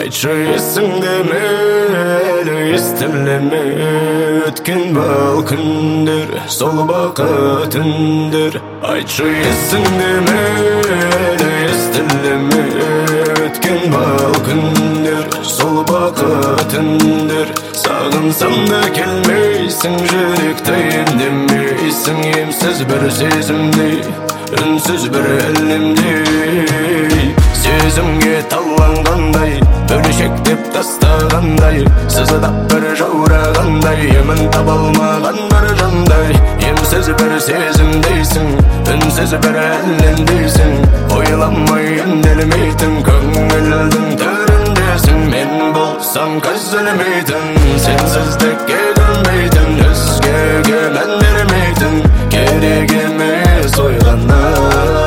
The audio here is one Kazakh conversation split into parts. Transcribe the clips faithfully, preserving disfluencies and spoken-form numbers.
Айтшы есіңде мейлі естілеме өткен бал күндер, сол бақыт үндер. Айтшы есіңде мейлі естілеме өткен бал күндер, сол бақыт үндер. Сағынсам да келмейсің, жүректі емдемейсің, емсіз бір сезімдей, үнсіз бір әлемдей. Сезімге таланғандай, бөлшектеп тастағандай, сызыдап бір жаурағандай, емін таба алмаған бір жандай. Емсіз бір сезімдейсің, үнсіз бір әлемдейсің, ойламай үнделмейтін көңілдің төріндесің. Мен болсам көзілмейтін, сенсіздікке көнбейтін, өзгеге мән бермейтін, керек емес ойғанар,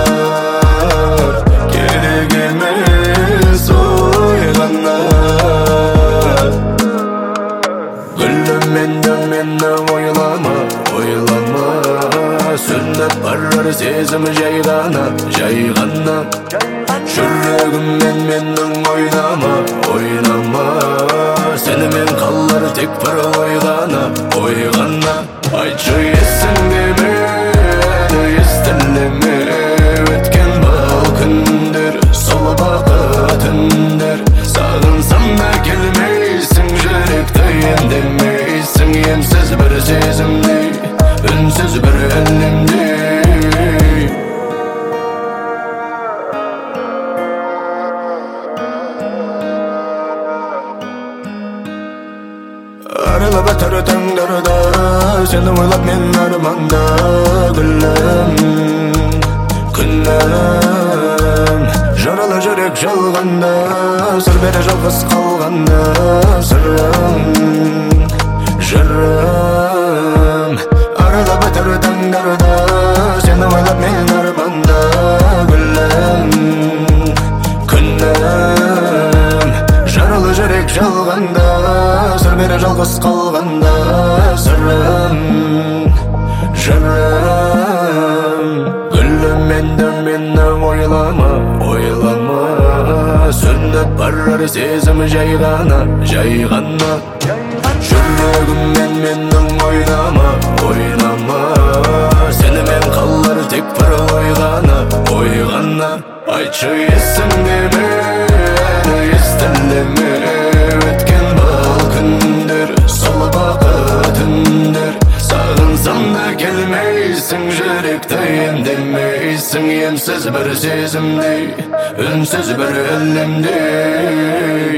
керек емес ойғанар. Гүлім менді мені ойлама, ойлама, сөніп барар сезім жай ғана, жай ғана. Жүрегіммен менің ойнама, ойнама, сенімен қалар тек бір ой ғана, ой ғана. Айтшы есіңде мені естілеме өткен бал күндер, сол бақыт үндер. Сағынсам да келмейсің, жүректі емдемейсің, емсіз бір сезімдей, үнсіз бір әлемдей. Арылып өтер таңдарда, сені ойлап мен арманда. Гүлім, күнім, жаралы жүрек жалғанда, сыр бере жалғыз қалғанда. Сырым, жырым, арылып өтер таңдарда, сені ойлап мен арманда. Гүлім, күнім, жаралы жүрек жалғанда, сыр бере жалғыз қалғанда. Сырым, жырым, гүлім менді мені ойлама, ойлама, сөніп барар сезім жай ғана, жай ғана. Жүрегіммен менің ойнама, ойнама, сенімен қалар тек бір ой ғана, ой ғана. Айтшы есіңде мені естілеме өткен бал күндер, сол бақыт үндер. Сағынсам да келмейсің, жүректі емдемейсің, емсіз бір сезімдей, үнсіз бір әлемдей.